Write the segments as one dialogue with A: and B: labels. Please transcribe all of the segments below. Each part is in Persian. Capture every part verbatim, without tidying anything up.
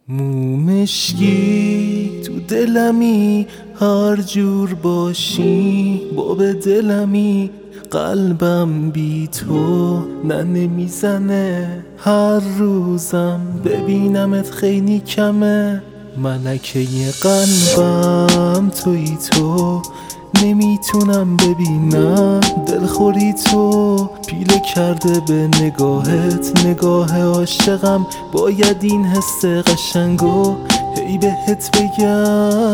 A: مومشکی تو دلمی، هر جور باشی باب دلمی. قلبم بی تو نه نمیزنه، هر روزم ببینمت خیلی کمه. ملکه قلبم تویی تو، نمیتونم ببینم دلخوری تو. پیله کرده به نگاهت نگاه عاشقم، باید این حس قشنگو هی بهت بگم.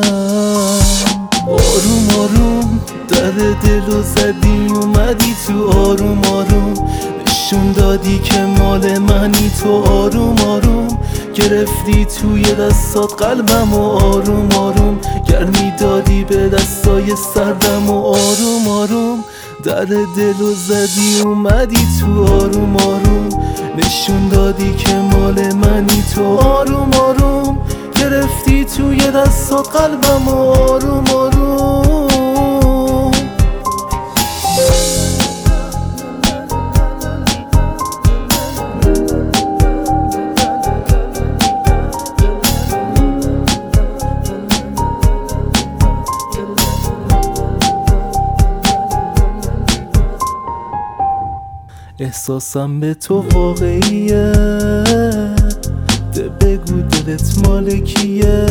A: آروم آروم در دلو زدی، اومدی تو آروم آروم، نشون دادی که مال منی تو. آروم آروم گرفتی توی دستات قلبم و آروم آروم گرمی دادی به دستای سردم. و آروم آروم در دلو زدی، اومدی تو آروم آروم، نشون دادی که مال منی تو. آروم آروم گرفتی توی دستات قلبم و آروم آروم. احساسم به تو واقعیه، ده بگو دلت مال کیه.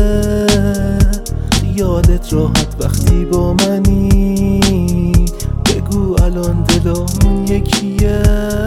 A: خیالت راحت وقتی با منی، بگو الان دلمون یکیه.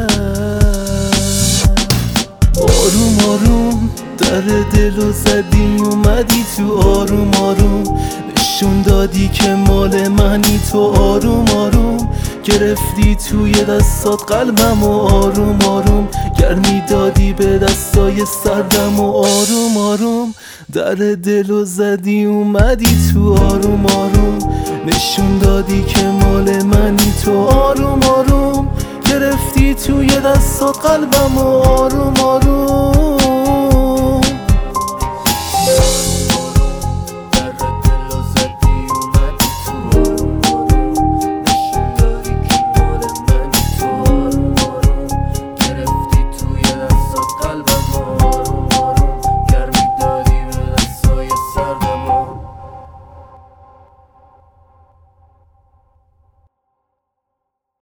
A: آروم آروم در دلو زدی، اومدی تو آروم آروم، نشون دادی که مال منی تو. آروم آروم گرفتی توی دستات قلبم و آروم آروم گرمی دادی به دستای سردم. و آروم آروم در دلو زدی، اومدی تو آروم آروم، نشون دادی که مال منی تو. آروم آروم گرفتی توی دستات قلبم و آروم آروم.